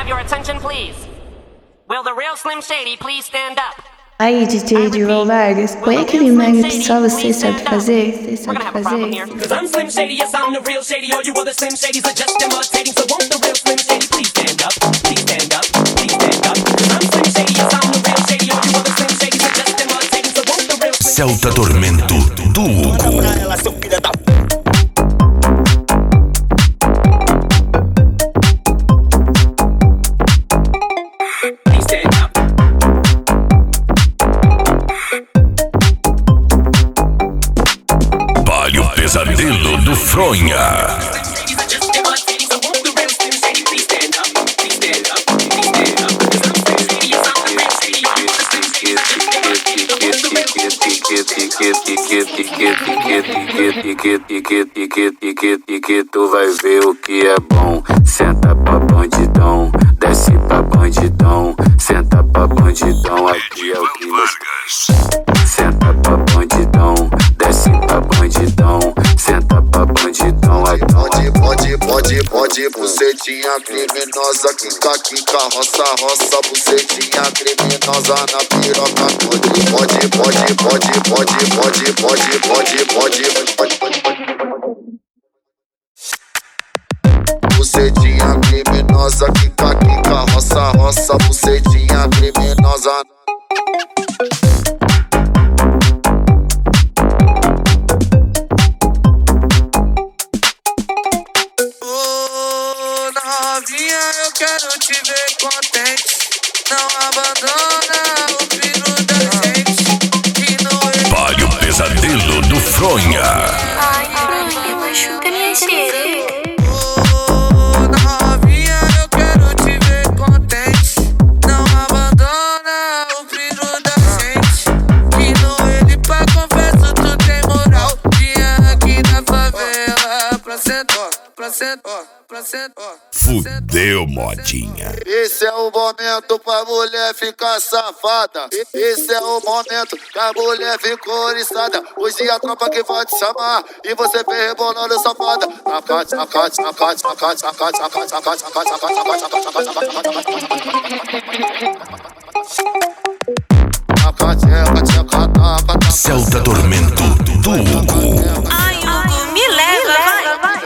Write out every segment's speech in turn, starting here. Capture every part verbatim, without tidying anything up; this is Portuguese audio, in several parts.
your attention, please? Will the real Slim Shady please stand up? Aí, D J Edivan Vargas, põe aquele mega que só você sabe fazer, você sabe fazer. Cause I'm Slim Shady, yes I'm the real Shady. All you other Slim Shadys are just imitating. So won't the real Slim Shady please stand up? Please stand up, please stand up. Cause I'm Slim Shady, yes I'm the real Shady. All you other Slim Shadys are just imitating. So won't the real Slim Shady. Celta Tormento do Hugo. Ela, seu filho da Pesadelo do Fronha. E que tu vai ver o que é bom. Senta pra bandidão, desce pra bandidão, senta pra bandidão, aqui é o que nós. Senta pra bandidão, desce pra bandidão, senta pra bandidão, aqui pode, pode, pode, pode, bucetinha criminosa, quica, quica, roça, roça, bucetinha criminosa na piroca, pode, pode, pode, pode, pode, pode, pode, pode, pode, pode, pode. Bucetinha criminosa, quica, quica, roça, roça, bucetinha criminosa. Ô, novinha, eu quero te ver contente. Não abandona o filho da gente. Que não é... Palio Pesadelo do Fronha. Ai, Fronha, machuca minha xereca. Fudeu, modinha. Esse é o momento pra mulher ficar safada. Esse é o momento que a mulher ficou oriçada. Hoje a tropa que vai te chamar e você vem rebolando safada. Acate, acate, acate, acate, acate, acate, acate, acate, acate, acate. Celta Tormento do Hugo. Ai, Hugo, me leva, vai, vai.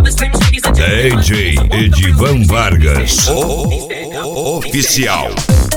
D J Edivan Vargas, o oficial.